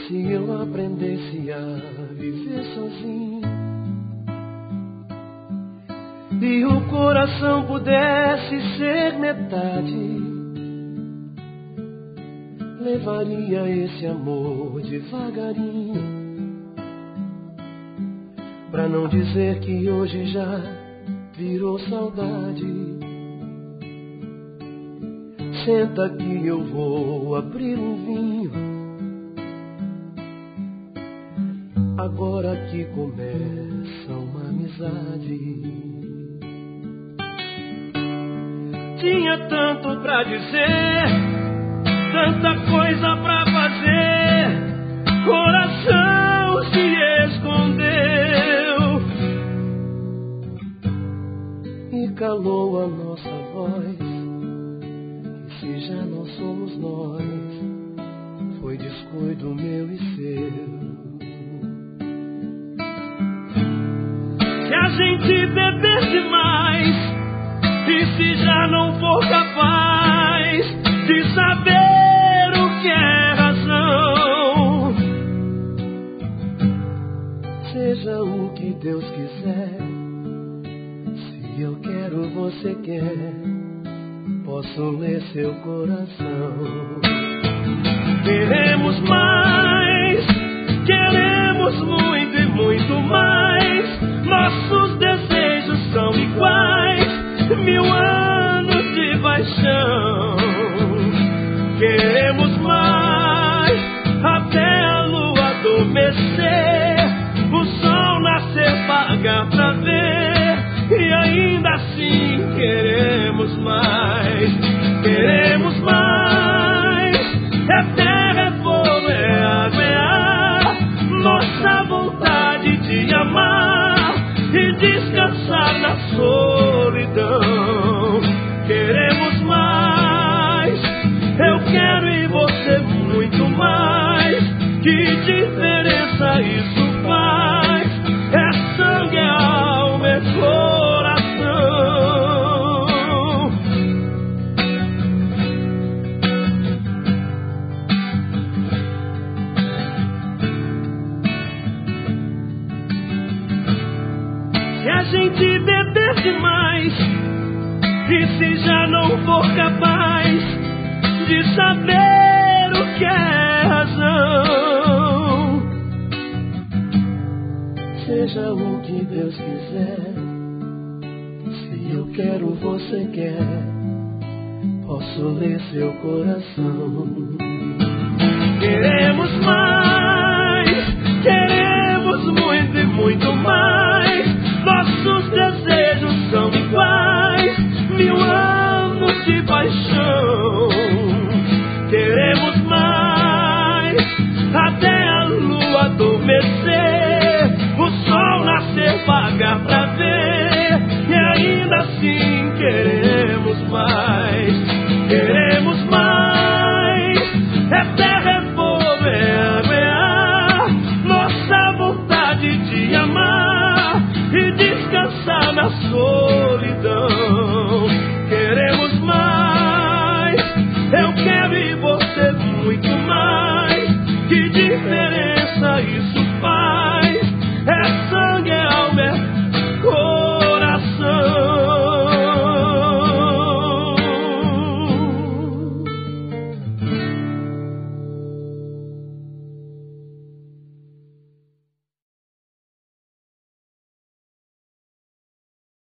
Se eu aprendesse a viver sozinho e o coração pudesse ser metade, levaria esse amor devagarinho, pra não dizer que hoje já virou saudade. Senta que eu vou abrir um vinho, agora que começa uma amizade. Tinha tanto pra dizer, tanta coisa pra fazer, coração se escondeu e calou a nossa voz. E se já não somos nós, foi descuido meu e seu. Se a gente beber demais, e se já não for capaz de saber o que é razão, seja o que Deus quiser. Se eu quero, você quer, posso ler seu coração. Queremos mais, queremos muito e muito mais. Nossos desejos são iguais, 1000 anos de paixão. Queremos mais, até a lua adormecer, o sol nascer, pagar pra ver, e ainda assim queremos mais. Queremos mais, é terra, é fogo, é água, é ar, nossa vontade de amar e descansar na solidão. Queremos mais, eu quero e você muito mais. Que diferença isso faz? É sangue, é alma, é coração. Se a gente beber demais, e se já não for capaz de saber o que é razão, seja o que Deus quiser. Se eu quero, você quer, posso ler seu coração.